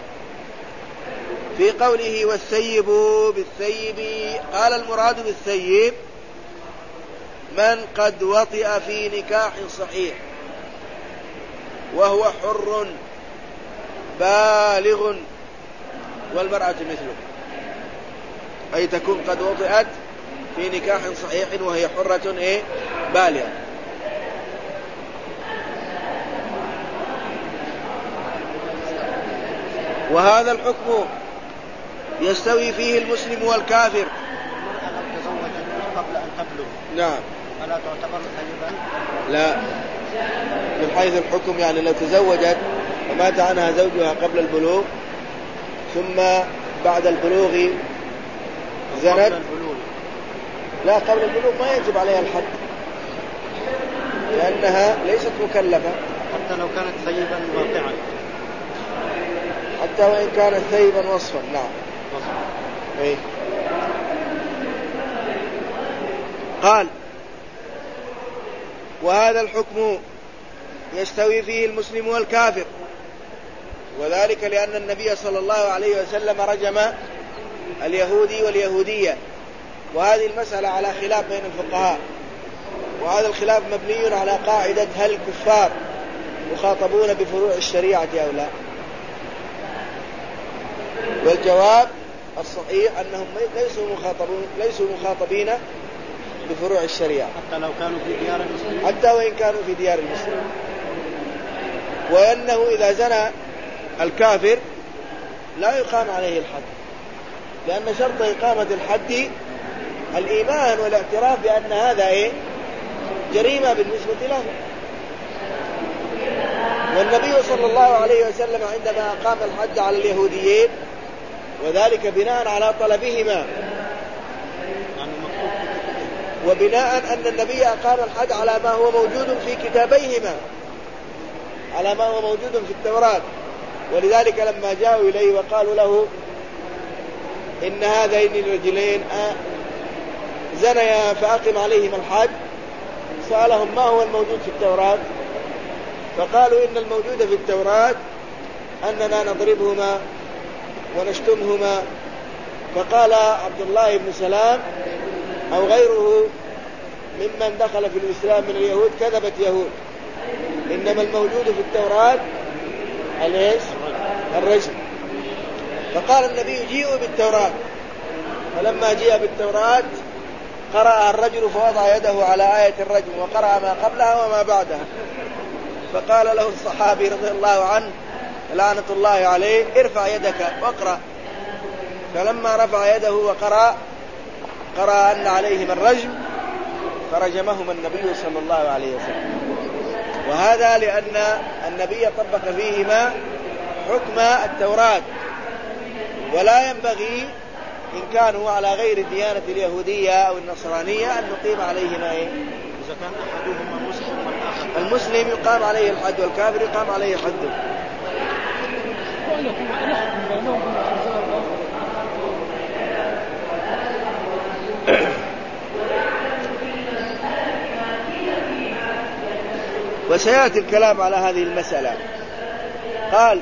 [SPEAKER 1] في قوله والثيب بالثيب، قال المراد بالثيب من قد وطئ في نكاح صحيح وهو حر بالغ، والمرأة مثله، أي تكون قد وطئت في نكاح صحيح وهي حرة بالغة. وهذا الحكم يستوي فيه المسلم والكافر.
[SPEAKER 2] قبل أن تبلغ
[SPEAKER 1] نعم
[SPEAKER 2] فلا تعتبر ثيبا؟
[SPEAKER 1] لا، من حيث الحكم، يعني لو تزوجت ومات عنها زوجها قبل البلوغ ثم بعد البلوغ زنت، لا قبل البلوغ ما يجب عليها الحد لأنها ليست مكلفة،
[SPEAKER 2] حتى لو كانت ثيبا واقعا،
[SPEAKER 1] حتى وإن كانت ثيبا وصفا. نعم أي. قال وهذا الحكم يستوي فيه المسلم والكافر، وذلك لأن النبي صلى الله عليه وسلم رجم اليهودي واليهودية، وهذه المسألة على خلاف بين الفقهاء، وهذا الخلاف مبني على قاعدة هل الكفار مخاطبون بفروع الشريعة أو لا؟ والجواب الصحيح أنهم ليسوا مخاطبين بفروع الشريعة
[SPEAKER 2] حتى لو كانوا في ديار المسلمين،
[SPEAKER 1] حتى وإن كانوا في ديار المسلمين. وأنه إذا زنى الكافر لا يقام عليه الحد، لأن شرط إقامة الحد الإيمان والاعتراف بأن هذا جريمة بالنسبة له. والنبي صلى الله عليه وسلم عندما أقام الحد على اليهوديين وذلك بناء على طلبهما، وبناء أن النبي أقام الحد على ما هو موجود في كتابيهما، على ما هو موجود في التوراة. ولذلك لما جاءوا إليه وقالوا له إن هذين الرجلين زنيا فأقم عليهم الحد، سألهم ما هو الموجود في التوراة، فقالوا إن الموجود في التوراة أننا نضربهما ونشتمهما. فقال عبد الله بن سلام أو غيره ممن دخل في الإسلام من اليهود كذبت يهود، إنما الموجود في التوراة الرجم. فقال النبي جيئوا بالتوراة، فلما جيء بالتوراة قرأ الرجل فوضع يده على آية الرجم وقرأ ما قبلها وما بعدها، فقال له الصحابي رضي الله عنه لعنة الله عليه ارفع يدك واقرأ، فلما رفع يده وقرأ قرأ أن عليهم الرجم فرجمهما النبي صلى الله عليه وسلم. وهذا لأن النبي طبق فيهما حكم التوراة، ولا ينبغي إن كانوا على غير الديانة اليهودية أو النصرانية أن نقيم عليهما
[SPEAKER 2] إذا كان أحدهما مسلم والآخر
[SPEAKER 1] المسلم يقام عليه الحد والكافر يقام عليه حده.
[SPEAKER 2] وأن يكون نحكم بينهم بالأنزال الله.
[SPEAKER 1] وسيأتي الكلام على هذه المسألة. قال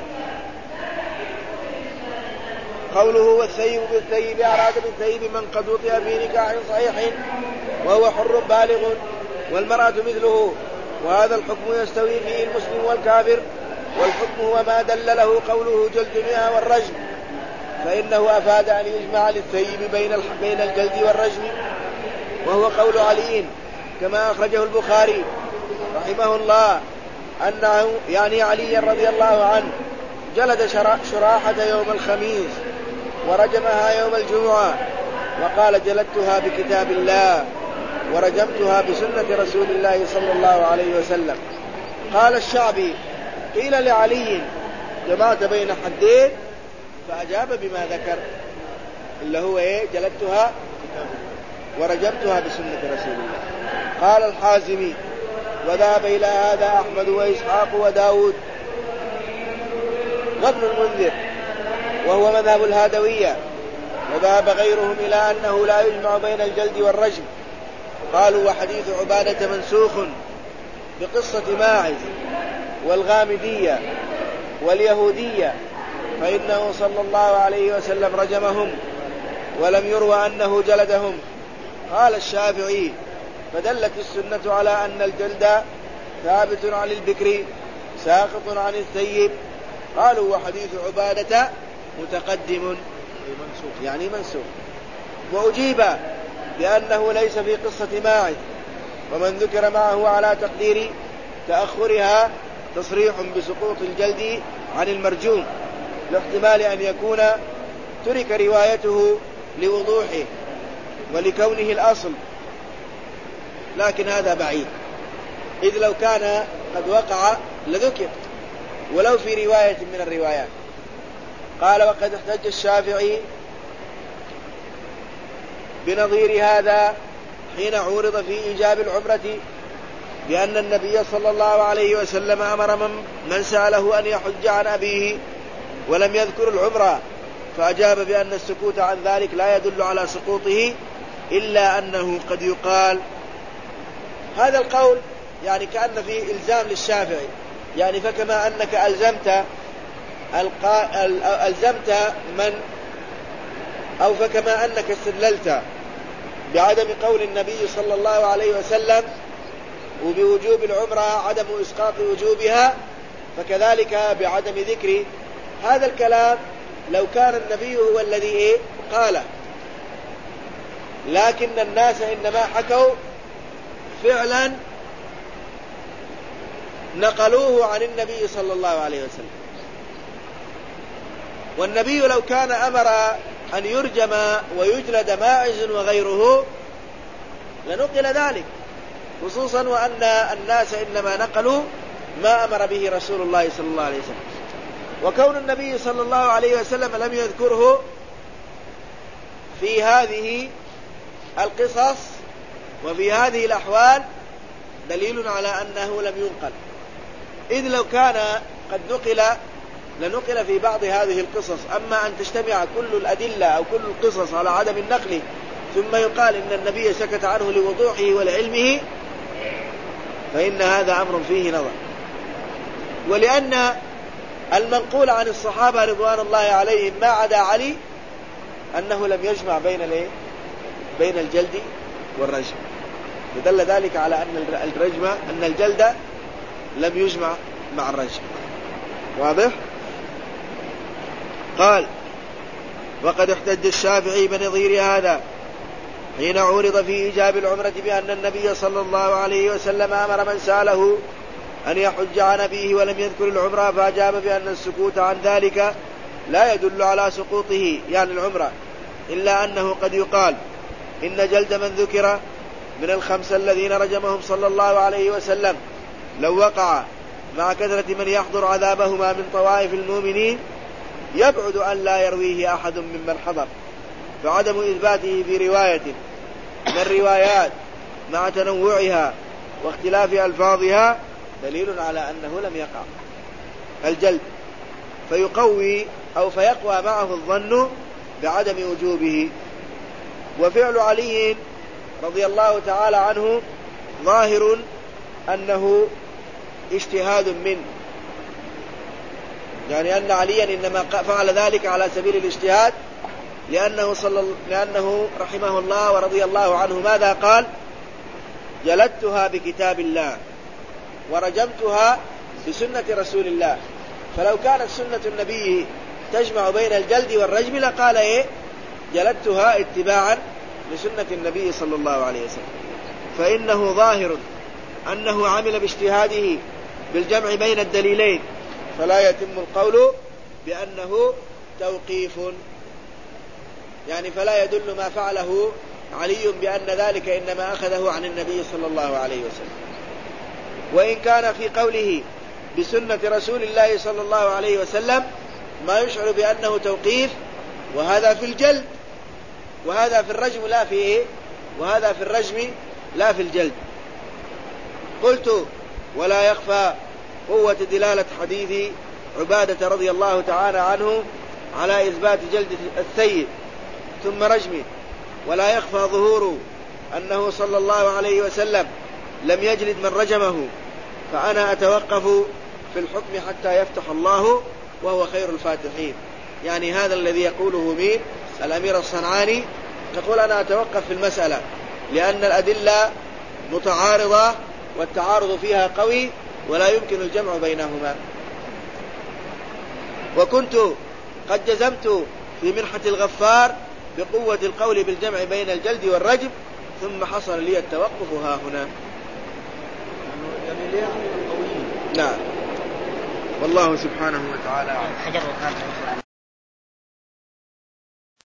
[SPEAKER 1] قوله والثيب بالثيب أراد بالثيب من قد وطئ في نكاح صحيح وهو حر بالغ والمرأة مثله، وهذا الحكم يستوي فيه المسلم والكافر، والحكم هو ما دل له قوله جلد 100 والرجم، فإنه أفاد أن يجمع للثيب بين الجلد والرجم، وهو قول علي كما أخرجه البخاري رحمه الله أنه يعني علي رضي الله عنه جلد شراحة يوم الخميس ورجمها يوم الجمعة، وقال جلدتها بكتاب الله ورجمتها بسنة رسول الله صلى الله عليه وسلم. قال الشعبي قيل لعلي جمعت بين حدين، فأجاب بما ذكر اللي هو جلدتها ورجمتها بسنة رسول الله. قال الحازمي وذهب إلى هذا أحمد وإسحاق وداود وابن المنذر وهو مذهب الهادوية، وذهب غيرهم إلى أنه لا يجمع بين الجلد والرجم. قالوا وحديث عبادة منسوخ بقصة ماعز والغامدية واليهودية، فإنه صلى الله عليه وسلم رجمهم ولم يروى أنه جلدهم. قال الشافعي فدلت السنة على أن الجلد ثابت عن البكر ساقط عن الثيب. قالوا وحديث عبادة متقدم يعني منسوخ. وأجيب بأنه ليس في قصة ماعز، ومن ذكر معه على تقدير تأخرها تصريح بسقوط الجلد عن المرجوم، لاحتمال أن يكون ترك روايته لوضوحه ولكونه الأصل، لكن هذا بعيد، إذ لو كان قد وقع لذكر ولو في رواية من الروايات. قال وقد احتج الشافعي بنظير هذا حين عورض في إيجاب العمرة بأن النبي صلى الله عليه وسلم أمر من سأله أن يحج عن أبيه ولم يذكر العمرة، فأجاب بأن السكوت عن ذلك لا يدل على سقوطه، إلا أنه قد يقال هذا القول يعني كأن فيه إلزام للشافعي، يعني فكما أنك ألزمت من أو فكما أنك استدللت بعدم قول النبي صلى الله عليه وسلم وبوجوب العمرة عدم إسقاط وجوبها، فكذلك بعدم ذكر هذا الكلام لو كان النبي هو الذي قاله، لكن الناس إنما حكوا فعلا نقلوه عن النبي صلى الله عليه وسلم. والنبي لو كان أمر أن يرجم ويجلد ماعز وغيره لنقل ذلك، خصوصا وأن الناس إنما نقلوا ما أمر به رسول الله صلى الله عليه وسلم. وكون النبي صلى الله عليه وسلم لم يذكره في هذه القصص وفي هذه الأحوال دليل على أنه لم ينقل، إذ لو كان قد نقل لنقل في بعض هذه القصص. أما أن تجتمع كل الأدلة أو كل القصص على عدم النقل ثم يقال إن النبي سكت عنه لوضوحه ولعلمه، فإن هذا أمر فيه نظر. ولأن المنقول عن الصحابة رضوان الله عليهم ما عدا علي أنه لم يجمع بين الجلد والرجم، فدل ذلك على أن الجلد لم يجمع مع الرجم. واضح؟ قال وقد احتج الشافعي بنظير هذا حين عورض في إيجاب العمرة بأن النبي صلى الله عليه وسلم أمر من سأله أن يحج عن أبيه ولم يذكر العمرة، فأجاب بأن السكوت عن ذلك لا يدل على سقوطه يعني العمرة، إلا أنه قد يقال إن جلد من ذكر من الخمسة الذين رجمهم صلى الله عليه وسلم لو وقع مع كثرة من يحضر عذابهما من طوائف المؤمنين يبعد أن لا يرويه أحد ممن حضر، فعدم إثباته في رواية من الروايات مع تنوعها واختلاف ألفاظها دليل على أنه لم يقع الجلد، فيقوي أو فيقوى معه الظن بعدم وجوبه. وفعل علي رضي الله تعالى عنه ظاهر أنه اجتهاد منه، يعني أن عليا إنما فعل ذلك على سبيل الاجتهاد، لأنه رحمه الله ورضي الله عنه ماذا قال؟ جلدتها بكتاب الله ورجمتها بسنة رسول الله. فلو كانت سنة النبي تجمع بين الجلد والرجم لقال إيه؟ جلدتها اتباعا لسنة النبي صلى الله عليه وسلم. فإنه ظاهر أنه عمل باجتهاده بالجمع بين الدليلين، فلا يتم القول بأنه توقيف، يعني فلا يدل ما فعله علي بأن ذلك إنما أخذه عن النبي صلى الله عليه وسلم. وإن كان في قوله بسنة رسول الله صلى الله عليه وسلم ما يشعر بأنه توقيف، وهذا في الجلد وهذا في الرجم لا في إيه؟ وهذا في الرجم لا في الجلد. قلت ولا يخفى قوة دلالة حديث عبادة رضي الله تعالى عنه على إثبات جلد السيد ثم رجمه، ولا يخفى ظهور أنه صلى الله عليه وسلم لم يجلد من رجمه، فأنا أتوقف في الحكم حتى يفتح الله وهو خير الفاتحين. يعني هذا الذي يقوله مين؟ الأمير الصنعاني، يقول أنا أتوقف في المسألة لأن الأدلة متعارضة والتعارض فيها قوي ولا يمكن الجمع بينهما. وكنت قد جزمت في منحة الغفار بقوة القول بالجمع بين الجلد والرجم، ثم حصل لي التوقف ها هنا. نعم، والله سبحانه وتعالى